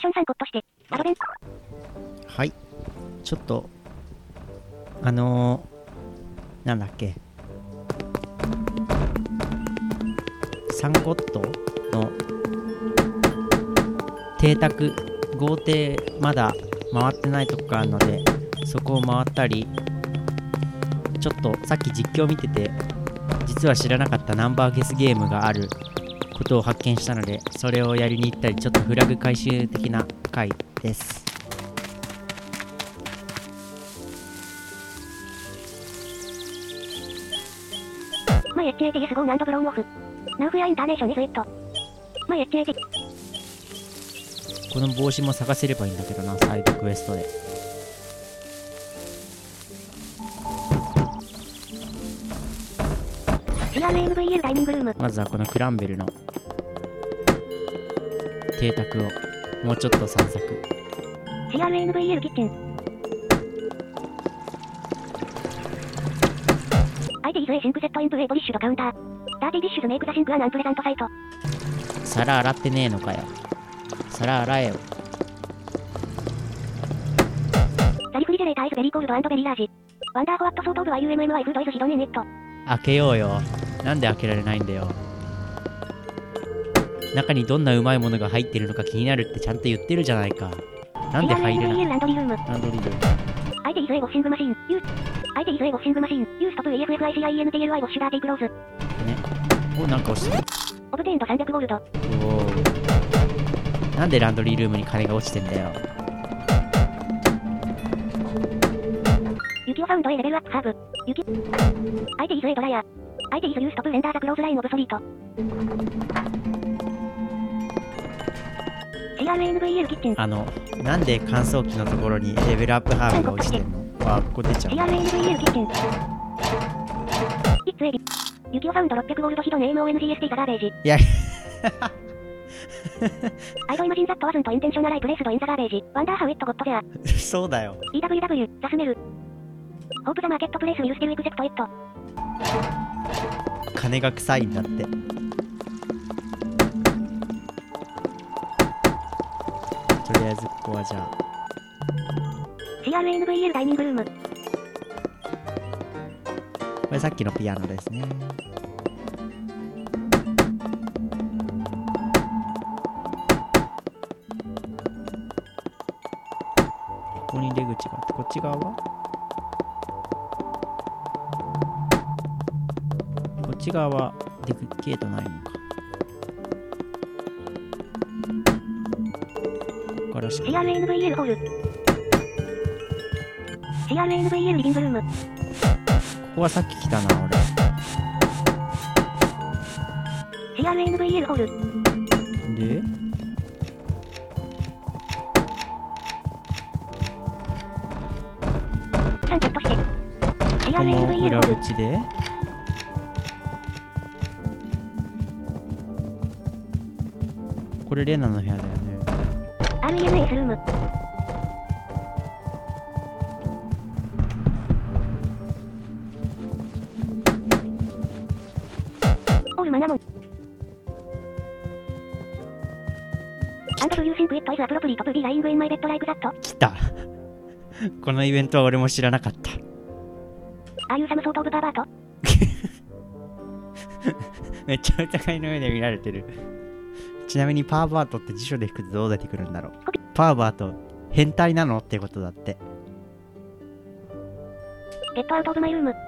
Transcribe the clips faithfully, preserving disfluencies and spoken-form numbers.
ションさんコットして、アドベント。 はい。ちょっと、あのー、なんだっけ。さんゴットの邸宅、豪邸まだ回ってないとこがあるので、そこを回ったり、ちょっとさっき実況見てて、実は知らなかったナンバーゲスゲームがあることを発見したので、それをやりに行ったり、ちょっとフラグ回収的な回です。 マイ エイチエーティーエス ゴーナンドブローンオフ。ナウフやインターネーションイズイット。マイ エイチエーティー。 この帽子も探せればいいんだけどな、サイドクエストで。 シーアールエヌブイエル ダイニングルーム。 まずはこのクランベルの邸宅をもうちょっと散策。 シーアールエヌブイエル キッチン。アイティーズ A シンクセットイント A ポリッシュドカウンター。ダーティーディッシュズメイクザシンクアンアンプレザントサイト。 皿洗ってねえのかよ。皿洗えよ。 ザリフリジェレーターイズベリーコールド&ベリーラージ。ワンダーホワットソートオブ ワイユーエムエムワイ フードイズヒドンインネット。 開けようよ。なんで開けられないんだよ。中にどんなうまいものが入ってるのか気になるってちゃんと言ってるじゃないか。なんで入れない。 ランドリールーム。 ランドリールーム。 アイティーズ A ウォッシングマシン。ユー。アイティーズ A ウォッシングマシン。ユーストップ イーエフエフアイシーアイエヌティーエルアイ ウォッシュダーティークローズ。 ね。お、なんか押してる。 オブテインドさんびゃくゴールド。 おー。なんでランドリールームに金が落ちてんだよ。 雪をファウンド A レベルアップハーブ。雪。アイティーズ A ドライヤー。アイティーズ ユーストップレンダーザクローズラインオブソリート。シーアールエヌブイエル キッチン。 あの、なんで乾燥機のところにレベルアップハーブが落ちてんの。あ、ここ出ちゃう。 シーアールエヌブイエル キッチン。イッツエビ。雪をファウンドろっぴゃくゴールドヒドン エーエムオーエヌジーエスティー ザガーベージ。 いやアイドイマジンザットワズンとインテンショナライプレイスドインザガーベージ。ワンダーハウイットゴットジャー。 そうだよ。 イーダブリューダブリュー、ザスメル。ホープザマーケットプレイスウィルステルエクセプトイット。 金が臭いんだって。とりあえずここはじゃあシーアールエヌブイエル ダイニングルーム。 これさっきのピアノですね。ここに出口があって、こっち側はこっち側は出口ゲートないのか。ここからしかシーアールエヌブイエル ホール。シーアールエヌブイエル リビングルーム。 ここはさっき来たな俺。 シーアールエヌブイエル ホール。 でさんセットして。シーアールエヌブイエル裏ホール。 口でこれレナの部屋だよね。 アールイーエムエス ルーム。オールマナモン。アンドブリューシンクイットイズアプロプリートプビーライングインマイベッドライクザット。 来たこのイベントは俺も知らなかった。 ああいうサムソートオブバーバート。 めっちゃ疑いの目で見られてる。ちなみにパーバートって辞書で引くとどう出てくるんだろう。パーバート変態なのってことだって。 ゲットアウトオブマイルーム。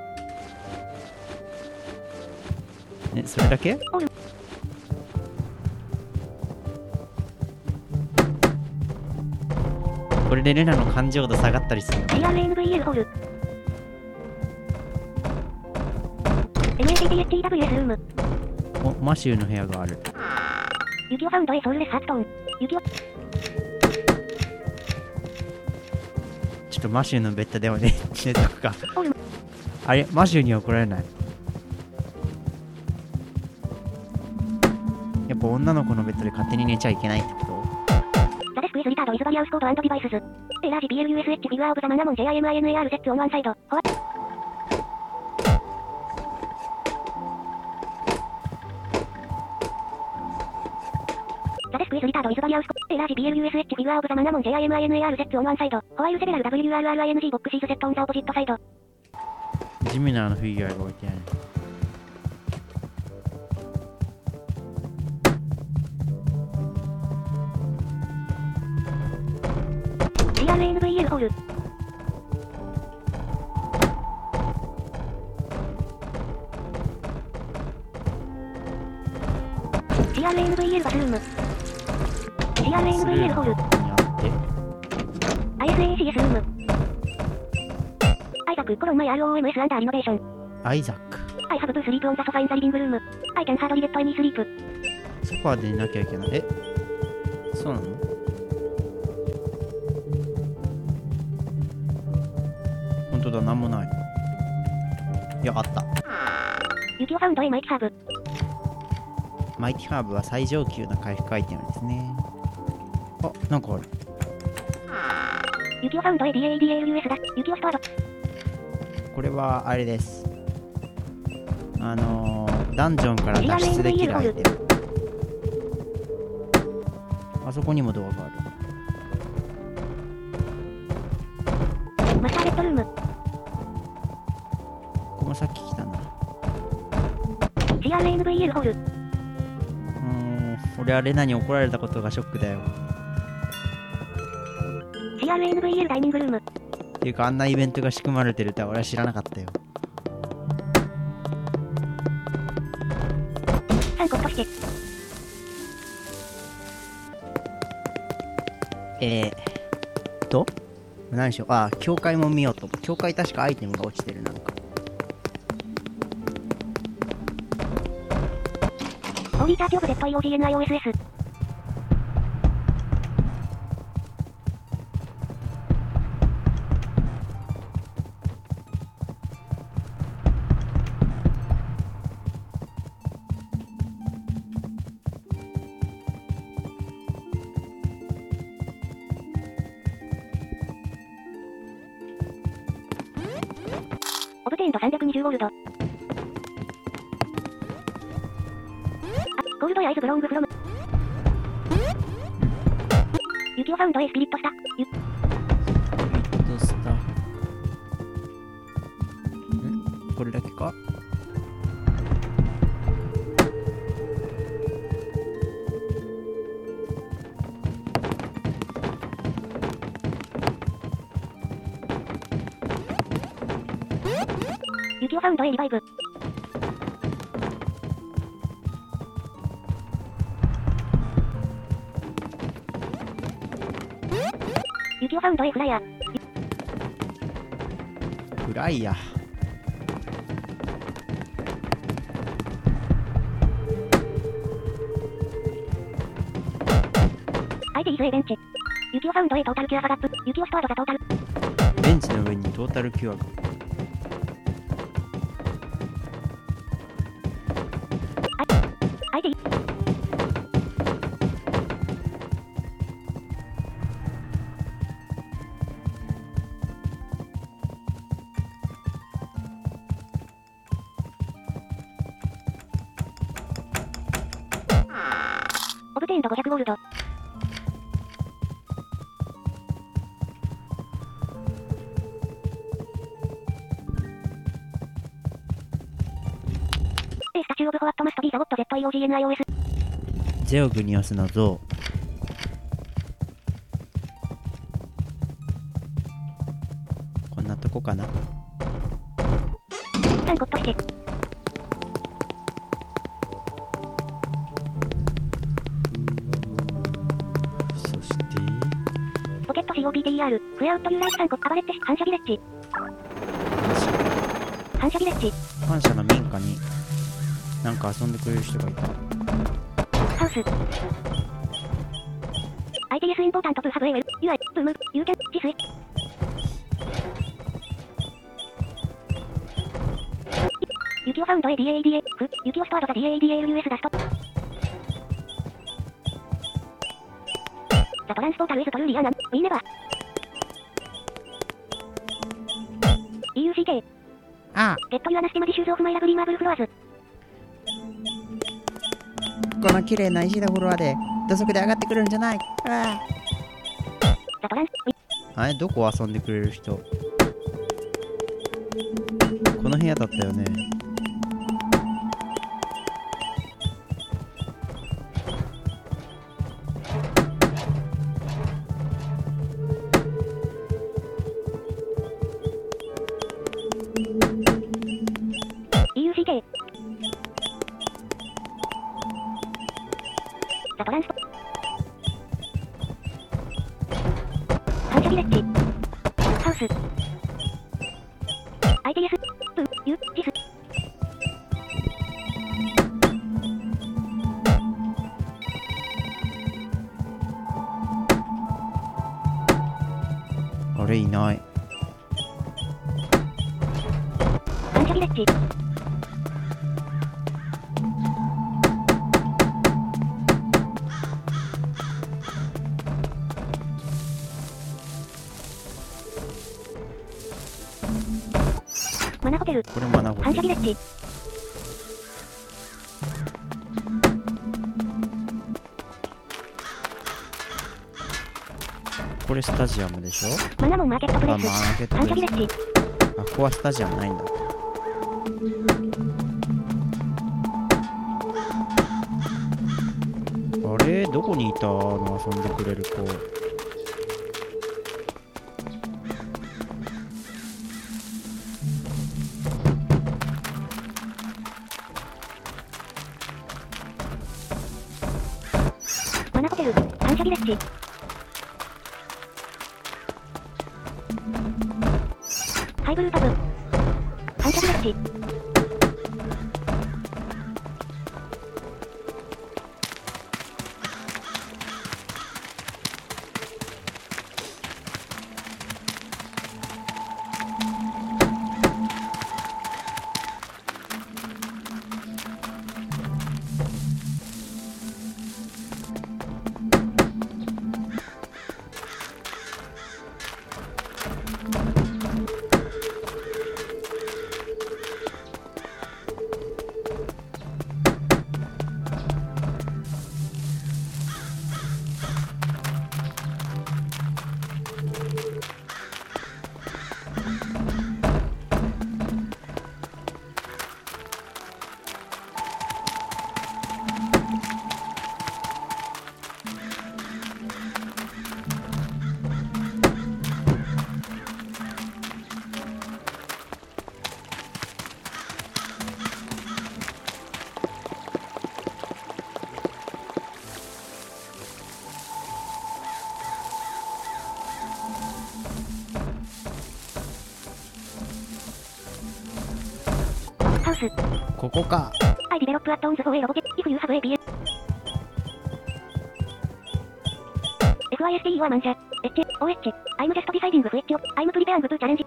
ね、それだけ？ オール。 これでレナの感情度下がったりするの？ シーアールエヌブイエル ホール。エムエーティーティーエイチイーダブリューエス ルーム。 お、マシューの部屋がある。 雪をファウンド A ソウルレスハーツトーン。雪を。 ちょっとマシューのベッドでもね寝とくか。あれ、マシューには怒られない。やっぱ女の子のベッドで勝手に寝ちゃいけないってこと？ ザデスクイズリタードイズバリアウスコード&デビバイスズ。エラージ ピーエルユーエスエイチ フィグアオブザマナモン ジェイアイエムアイエヌエーアール セッツオンワンサイド。ホワッザデスクイズリタードイズバリアウスコエラージ ビーエルユーエスエイチ フィギュアオブザマナモン ジェイアイエムアイエヌエーアールゼッツ オンワンサイド。ホワイルセベラル ダブリューアールアールアイエヌジー ボックシーズ Z オンザオポジットサイド。 ジミナーのフィギュアが置いてある。 シーアールエヌブイエル ホール。シーアールエヌブイエル バスルーム。シーアールエヌブイエル ホール。 にあってアイエスエーシーエス ルーム。アイザック、コロンマイ アールオーエムエス アンダーリノベーション。 アイザック。 I have to sleep on the sofa in the living room. I can hardly get any sleep. ソファーで寝なきゃいけない。えそうなの？本当だ、なんもない。いや、あった。 雪をファウンドへマイティハーブ。 マイティハーブは最上級な回復アイテムですね。あ、なんかある。 雪をファウンドへ ディーエーディーエルユーエス だ。雪をストアド。 これはあれです。あのー、ダンジョンから脱出できるアイテム。あそこにもドアがある。 マスターベッドルーム。 ここもさっき来たな。 シーアールエヌブイエル ホール。 うーん、俺はレナに怒られたことがショックだよ。 シーアールエヌブイエル ダイニングルーム。 っていうか、あんなイベントが仕組まれてるとは俺は知らなかったよ。 参考として。 えーと、何でしょう。あ、教会も見ようと。教会確かアイテムが落ちてる、なんか。 ホーリーチャーチオブ ゼットイーオージーエヌアイオーエスエス。オブテインドさんびゃくにじゅうゴールド。あ、ゴールドやアイズブロングフロム。雪をファウンドへスピリットスタ。ゆスピリットスタ。ん？これだけか？ 雪をファウンドへリバイブ。雪をファウンドへフライヤー。 フライヤー。 相手イズエベンチ。雪をファウンドへトータルキュアファガップ。雪をストアドザトータル。 ベンチの上にトータルキュアが。 相手オブテインドごひゃくゴールド。A スタチューオブフォワットマストビーザゴット ゼットイーオージーエヌアイオーエス。 ゼオグニオスの像。こんなとこかな。 参考として。 そしてポケット コーピーティーアール。フレアウッドユーライト参考アバレッチ。反射ビレッジ。反射ビレッジ。 反射の民家になんか遊んでくれる人がいた。 ハウス。アイティーエス インポータントプーハブエウェル。ユアイ。ブーム。ユーキャン。シスイ。雪をファウンドへ ディーエーディーエフ。雪をストアドザ ディーエーディーエルユーエス ダスト。ザトランスポータルイズトルーリアナン。ウィンネバー。イーユーシーケー。 ああ、 ゲットユアナスティマディシューズオフマイラブリーマーブルフロアーズ。 この綺麗な石のフロアで土足で上がってくるんじゃない。あザトランス、 あれ、どこ遊んでくれる人。この部屋だったよね。 イーユーシーケー。ザトランス、反射ビレッジ、ハウス、アイティーエス、プン、ユ、ジス。 あれ、いない。 反射ビレッジ、マナホテル、 これマナホテル。 反射ビレッジ、 これスタジアムでしょ。 マナモンマーケットプレあ、 イス、 マーケット反プレイス。 射ビレッジ、 あ、ここはスタジアムないんだ。あれ、どこにいたの遊んでくれる子。 マナホテル、反射ビレッジ、ハイブルータブ、反射ビレッジ、ハウス、 ここか。 I develop add-ons for a robot if you have A P S。エフアイエスティー はマンジャ。エッチ、オーエイチ、I'm just deciding which I'm preparing to challenge。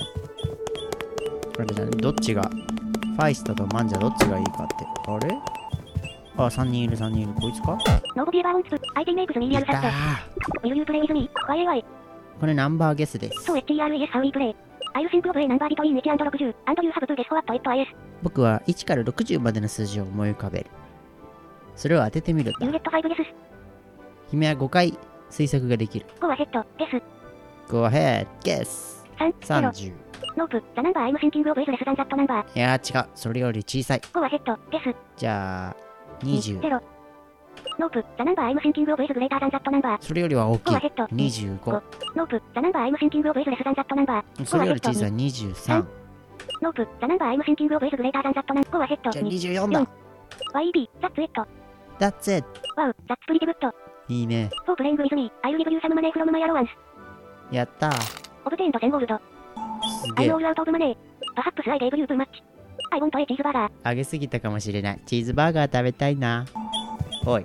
これじゃね、どっちが、ファイストとマンジャどっちがいいかって。あれあ、さんにんいるさんにんいる。こいつか。 Nobody ever wants to. I think names me い real た fast. ー。 Will you play with me? Why why? これナンバーゲスです。 So H E R E S how we play. I'll think of a number between いち and ろくじゅう and you have to guess what it is. 僕はいちからろくじゅうまでの数字を思い浮かべる。それを当ててみるん You だ。 get five guesses. 君はごかい推測ができる。 Go ahead. Guess. Go ahead, guess。 さん、 さんじゅう。 Nope. The number I'm thinking of is less than that number. いやー違う。それより小さい。 Go ahead. Guess. じゃあ、にじゅう。 ゼロ。Nope. The number I'm thinking of is greater than that number. それよりは大き Go い。 ahead. にじゅうご。 Nope. The number I'm thinking of is less than that number. それより小さい。にじゅうさん。 Nope. The number I'm thinking of is greater than that number. Go ahead. じゃあにじゅうよんだ。 ワイビー、that's it. That's it。 Wow, that's pretty good. いいね。 For playing with me, I'll give you some money from my allowance. やったー。 Obtained ten gold. すげ I'm え。 all out of money. Perhaps I gave you too much. I want a cheeseburger. あげすぎたかもしれない。チーズバーガー食べたいな。おい。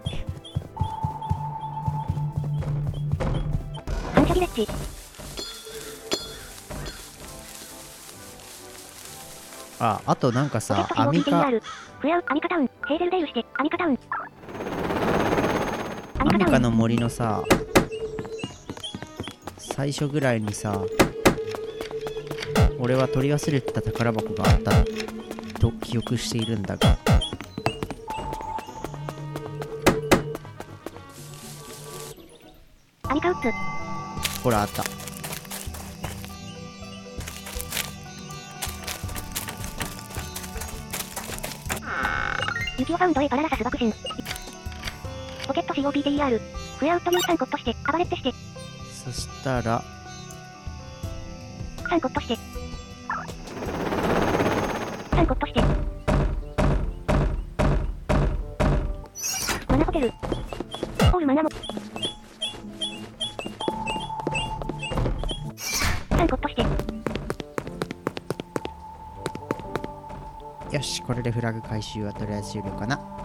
反射ビレッジ。 あ、あとなんかさ、アミカ。 フレアウ、アミカタウン、ヘーゼルデールして、アミカタウン。 アミカの森のさ、最初ぐらいにさ、俺は取り忘れてた宝箱があったと記憶しているんだが、 つ。 ほら、あった。 ユキオファウンド A パララサス爆心。ポケット コープテル。フレアウッドリューサンコットして、アバレッテして。 そしたら、 サンコットして。サンコットして。マナホテル。オールマナも。サンコットして。 よし、これでフラグ回収はとりあえず終了かな。